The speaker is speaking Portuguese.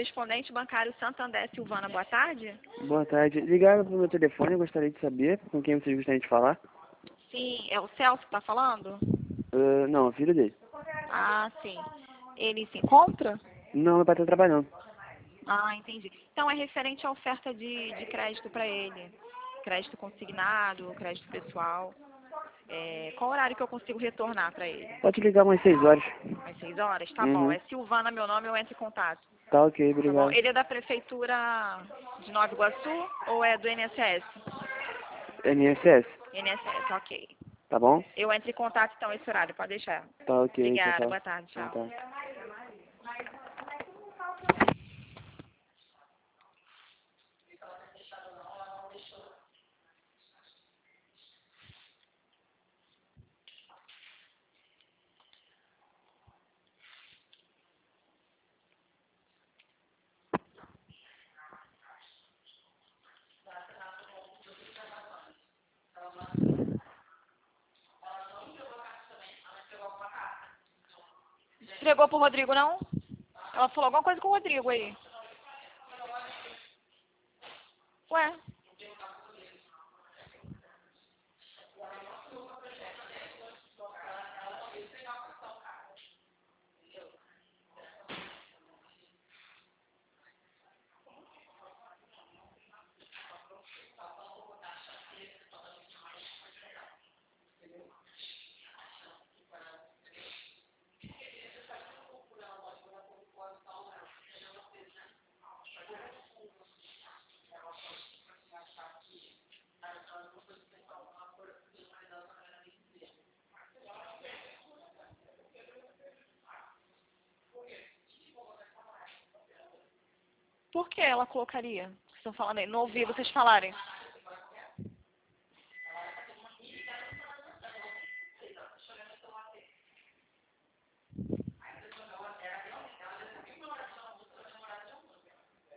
correspondente bancário Santander Silvana, boa tarde. Boa tarde. Ligaram pro meu telefone, eu gostaria de saber com quem vocês gostariam de falar. Sim, é o Celso que está falando? Não, a filha dele. Ah, sim. Ele se encontra? Não, meu pai tá trabalhando. Ah, entendi. Então é referente à oferta de crédito para ele. Crédito consignado, crédito pessoal. Qual horário que eu consigo retornar para ele? Pode ligar umas 6 horas. Às 6 horas? Tá bom. Uhum. É Silvana meu nome, eu entro em contato. Tá ok, Tá bom. obrigado. Ele é da prefeitura de Nova Iguaçu ou é do INSS? NSS, INSS, ok. tá bom? Eu entro em contato então esse horário, pode deixar. Tá ok, tchau, Obrigada, tchau. boa tarde, Tá, tchau. tá. Entregou pro Rodrigo, não? Ela falou alguma coisa com o Rodrigo aí. Ué? Por que ela colocaria? Vocês estão falando aí, não ouvi vocês falarem.